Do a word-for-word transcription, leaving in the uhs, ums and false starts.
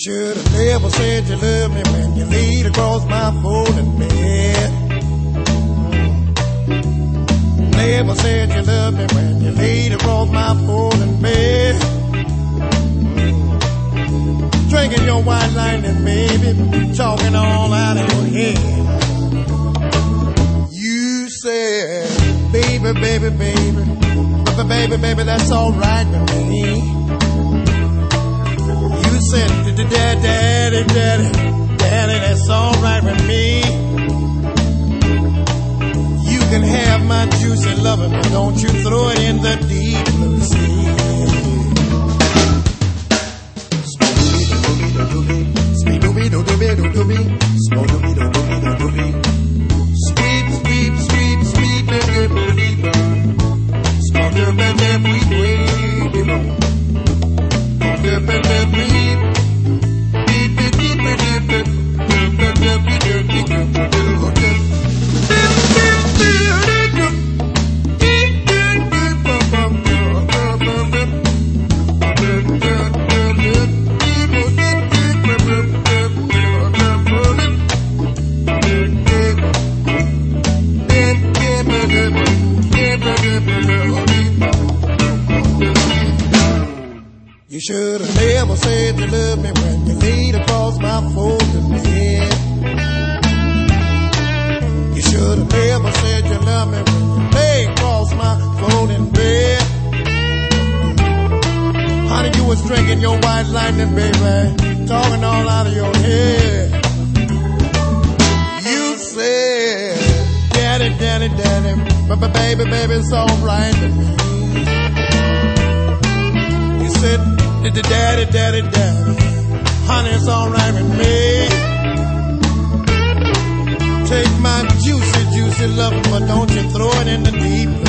should have never said you love me when you laid across my folding bed. Never said you love me when you laid across my folding bed. Drinking your white lightning, baby, talking all out of your head. You said, baby, baby, baby, baby, baby, baby, that's all right with me. You said, daddy, daddy, daddy, daddy, that's all right with me. You can have my juicy loving, but don't you throw it in the deep blue sea. Sweep, dooby, dooby, dooby, smoke, dooby, dooby, dooby, sweep, sweep, sweep, sweep, dooby, dooby, smoke, dooby, dooby, dooby, dooby, dooby, you should have never said you loved me when you laid across my folding bed. You should have never said you loved me when you lay across my folding bed. Honey, you was drinking your white lightning, baby, talking all out of your head. You said, daddy, daddy, daddy, but baby, baby, it's all right with me. You said, daddy, daddy, daddy, honey, it's all right with me. Take my juicy, juicy love, but don't you throw it in the deep